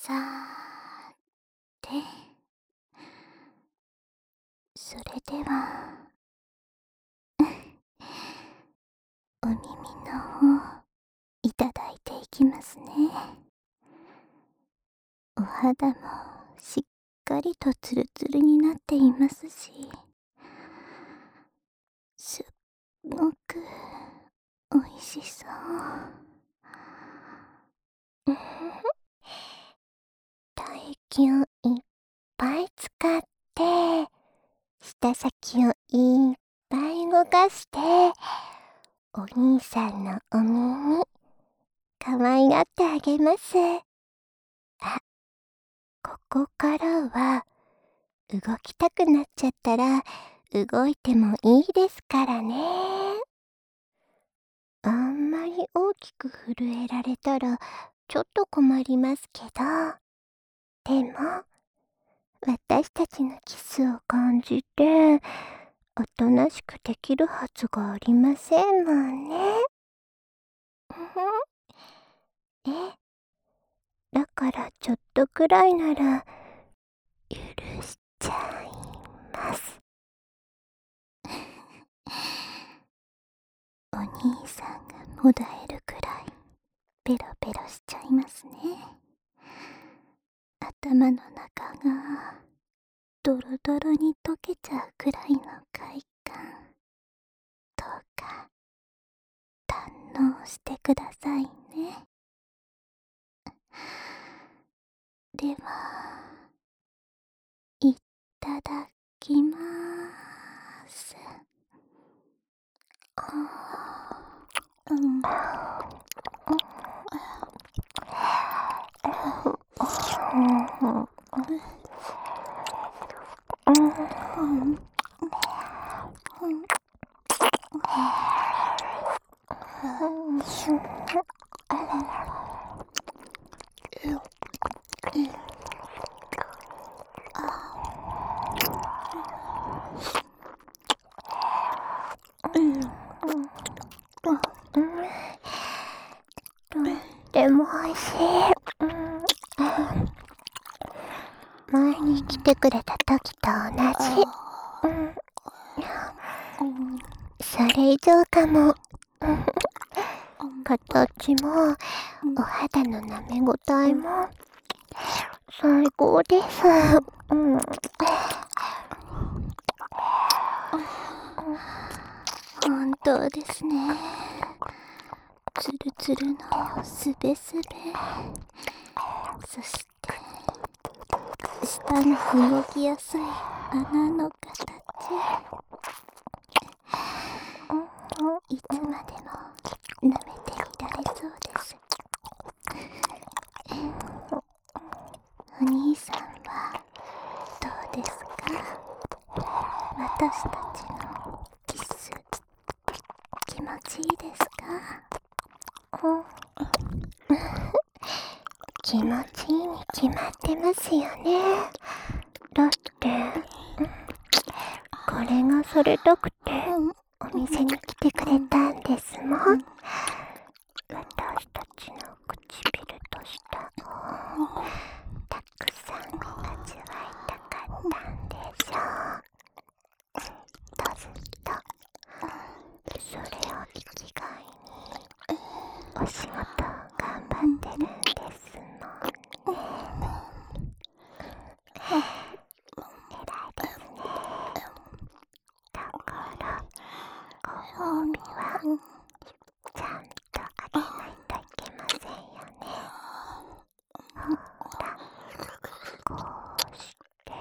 さて、それではお耳の方いただいていきますね。お肌もしっかりとツルツルになっていますし、すっごくおいしそう。唾液をいっぱい使って舌先をいっぱい動かしてお兄さんのお耳かわいがってあげます。あ、ここからは動きたくなっちゃったら動いてもいいですからね。あんまり大きく震えられたらちょっと困りますけど、でも私たちのキスを感じておとなしくできるはずがありませんもんね。え、だからちょっとくらいなら許しちゃいます。お兄さんがもだえるくらいペロペロしちゃいますね。頭の中がドロドロに溶けちゃうくらいの快感、どうか堪能してくださいね。ではいただきます。うん。でもおいしい。前に来てくれた時と同じ。それ以上かも。形もお肌の舐めごたえも最高です。本当ですね。ツルツルのすべすべ、そして舌の動きやすい穴の形、いつまでも舐めていられそうです。お兄さんはどうですか？私たちのキス気持ちいいですか？気持ちいいに決まってますよね。だってこれがされたくてお店に来てくれたんですもん。私たちの唇と舌をたくさん味わいたかったんでしょう。ずっとそれを生きがいにお仕事頑張ってるんですもんね。偉いですね。だからご褒美はちゃんとあげないといけませんよね。ほら、こうして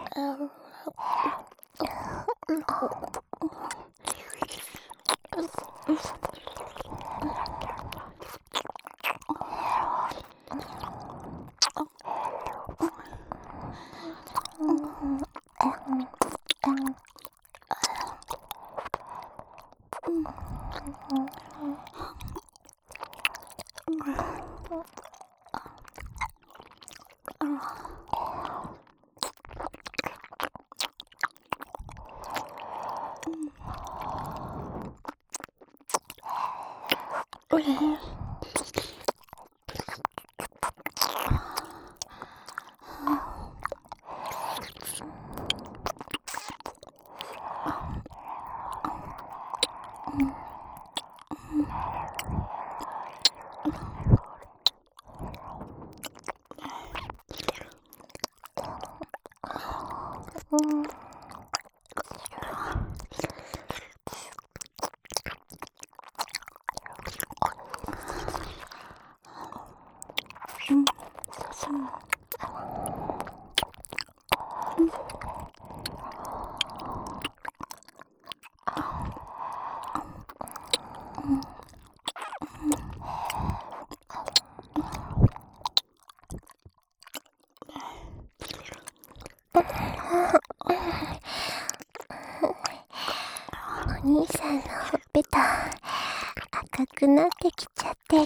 お兄さんのほっぺた赤くなってきちゃってる。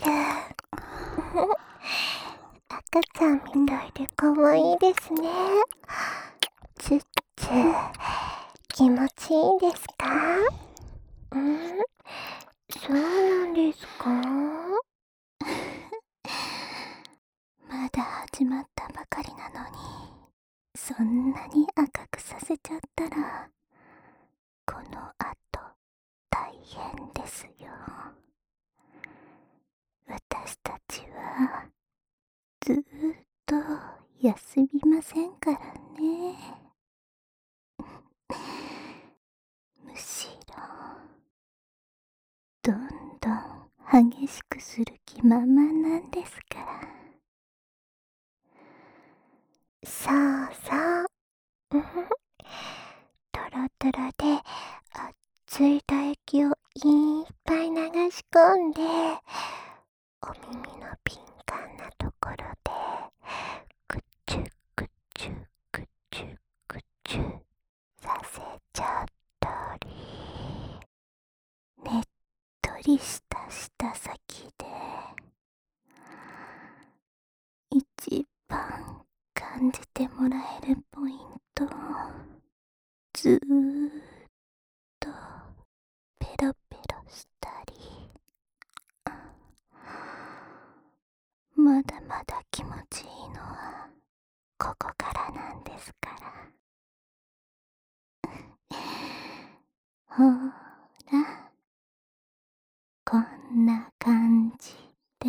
赤ちゃんみたいでかわいいですね。チュッチュ気持ちいいですか？そうなんですか？まだ始まったばかりなのに、そんなに赤くさせちゃったら、この後大変ですよ。私たちはずーっと休みませんからね。むしろどんどん激しくする気満々なんですから。そうそう。トロトロで熱い唾液をいっぱい流し込んで、お耳の敏感なところでぐちゅぐちゅぐちゅぐちゅさせちゃったり、ねっとりした舌先で一番感じてもらえるポイントをずーっとペロペロしたり、まだまだ気持ちいいのはここからなんですから。ほら、こんな感じで、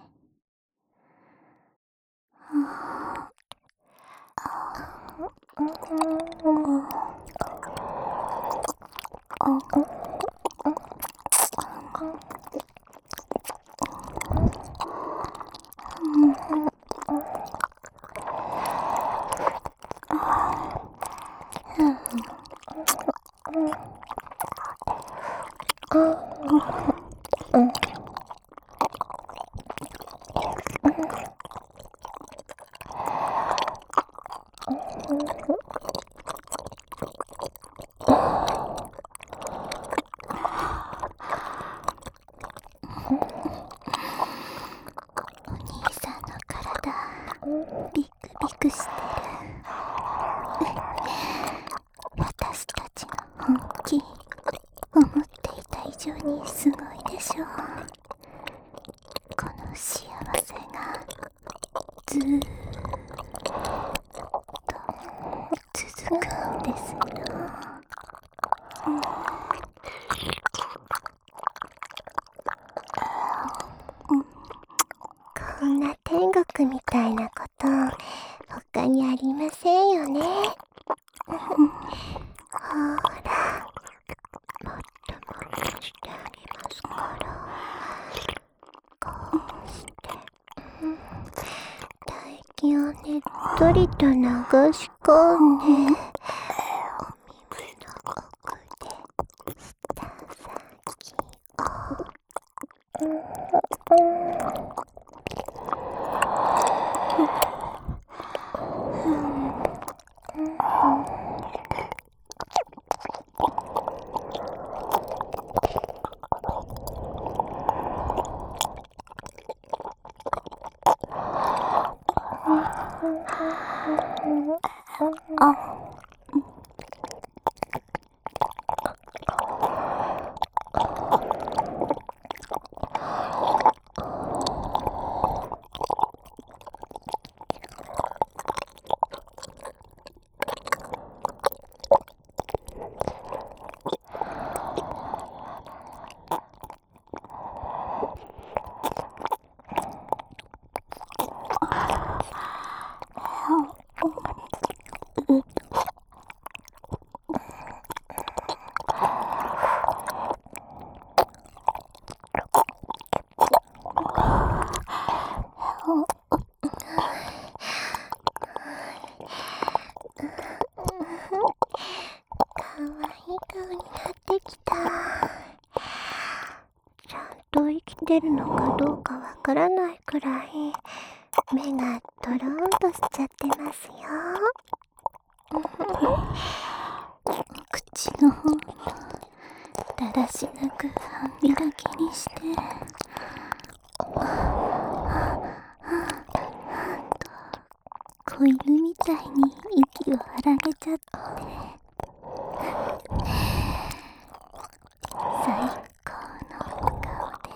お兄さんの体ビクビクしてる。私たちの本気思っていた以上にすごいでしょう。この幸せがずーっと続くんですよ。こんな天国みたいなこと他にありませんよね。ほら、もっともっとしてあげますから。こうして、唾液をねっとりと流し込んで、お耳の奥で舌先をでるのかどうかわからないくらい目がドローンとしちゃってますよ。 口の方だらしなく半開きにして、子犬みたいに息を荒げちゃって、最高の顔です。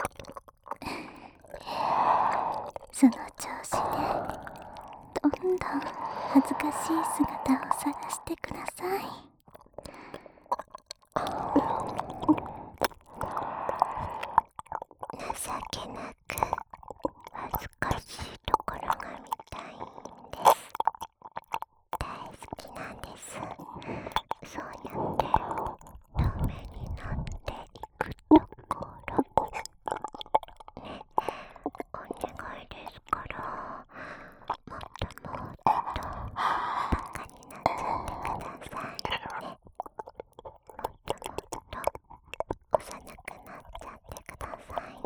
その調子でどんどん恥ずかしい姿を探してください。 情けなく恥ずかしいところが見たいんです。大好きなんです。そうやってダメになっていくところね、お願いですから、もっともっとバカになっちゃってくださいね。もっともっと幼くなっちゃってくださいね。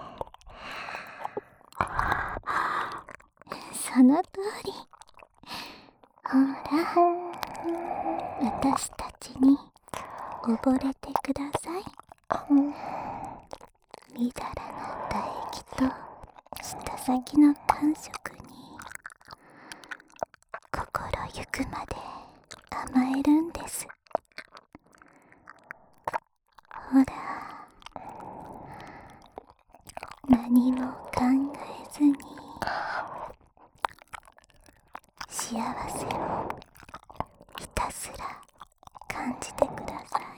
その通り。ほら、私たちに溺れてください。みだらな唾液と舌先の感触に心ゆくまで甘えるんです。ほら、何も考えずに幸せをひたすら感じてください。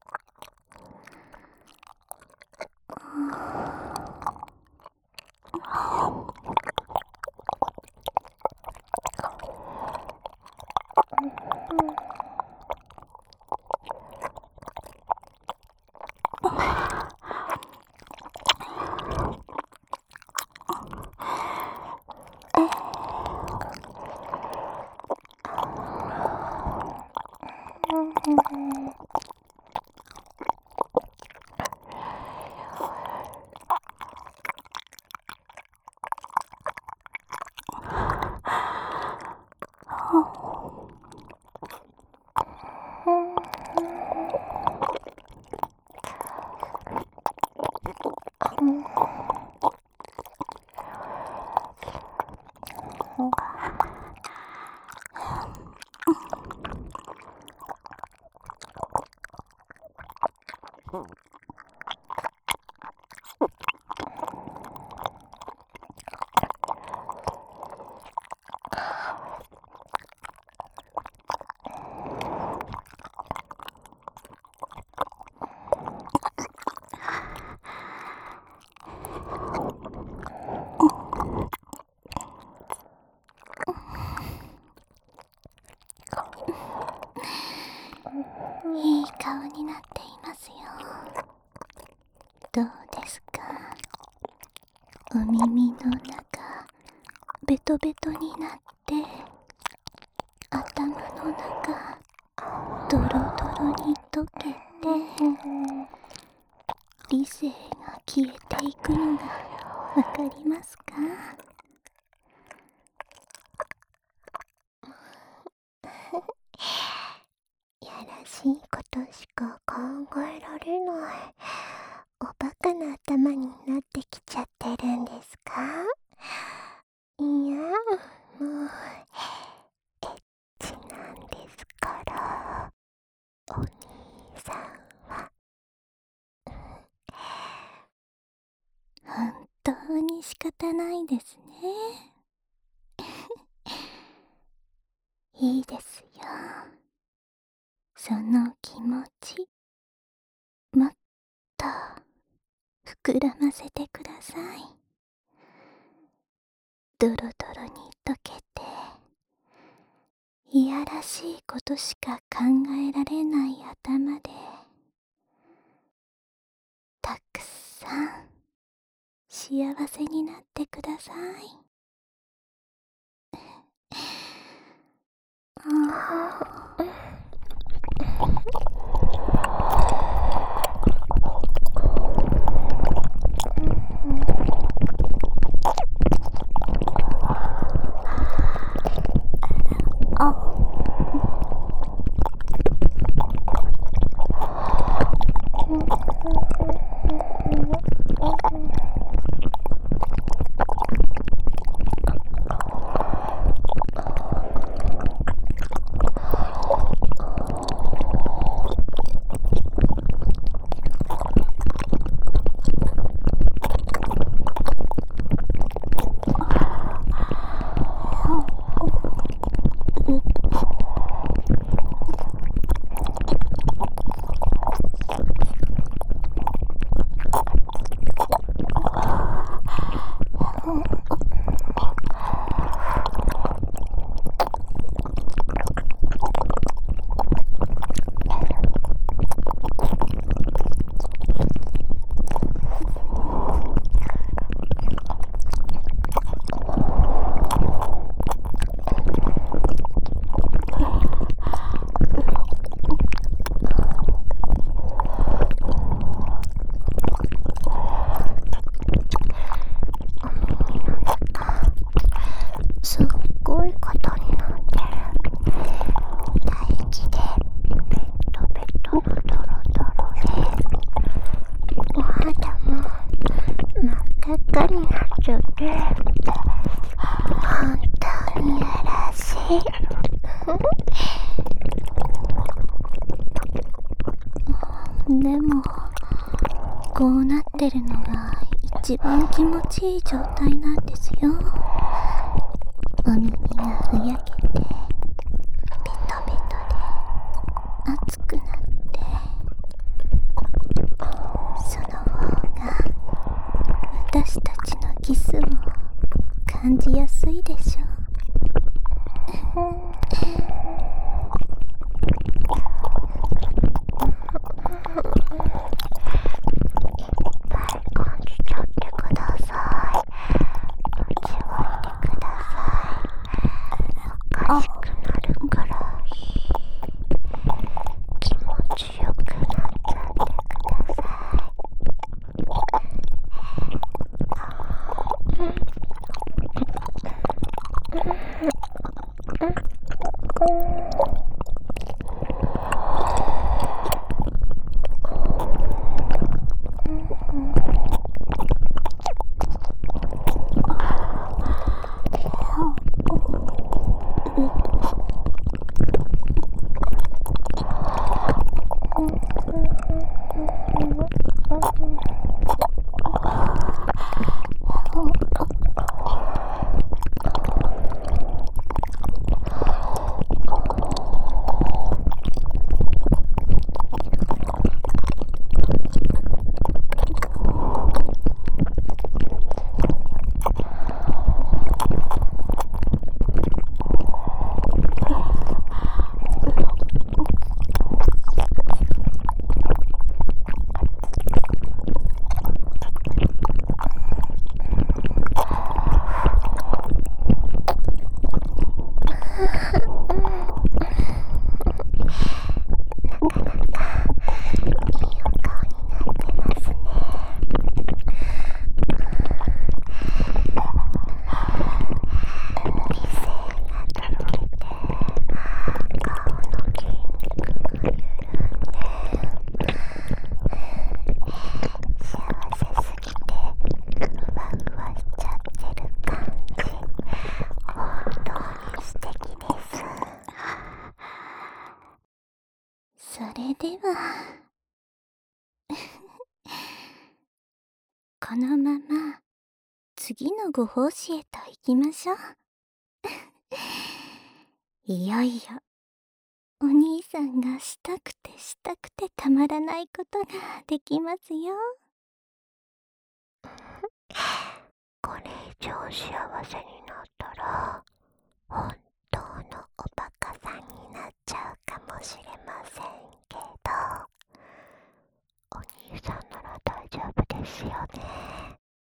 いい顔になっていますよ。どうですか？お耳の中ベトベトになって、頭の中ドロドロに溶けて、理性が消えていくのがわかりますか？ やらしいことしか考えられない。おバカな頭になってきちゃってるんですか？いや、もうエッチなんですから、お兄さんは。 本当に仕方ないですね。いいですよ。その気持ち、もっと膨らませてください。ドロドロに溶けて、いやらしいことしか考えられない頭で、たくさん幸せになってください。 でもこうなってるのが一番気持ちいい状態なんですよ。お耳がふやけてベトベトで熱くなって、その方が私たちのキスを感じやすいでしょ。 感じちゃってください。味わいてください。おかしくなるから気持ちよくなっちゃってください。 それではこのまま次のご奉仕へと行きましょう。いよいよお兄さんがしたくてしたくてたまらないことができますよ。 これ以上幸せになったら本当のおバカさんになっちゃうかもしれませんけど、お兄さんなら大丈夫ですよね。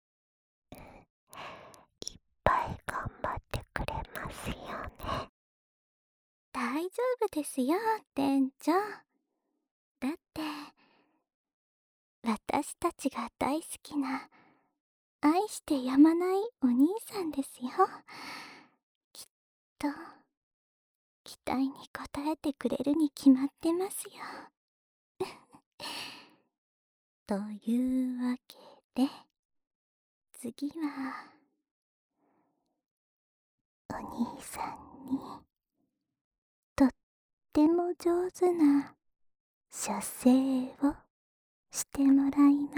いっぱい頑張ってくれますよね。 大丈夫ですよ、店長。だって私たちが大好きな愛してやまないお兄さんですよ。きっと期待に応えてくれるに決まってますよ。というわけで次はお兄さんにとっても上手な射精をしてもらいま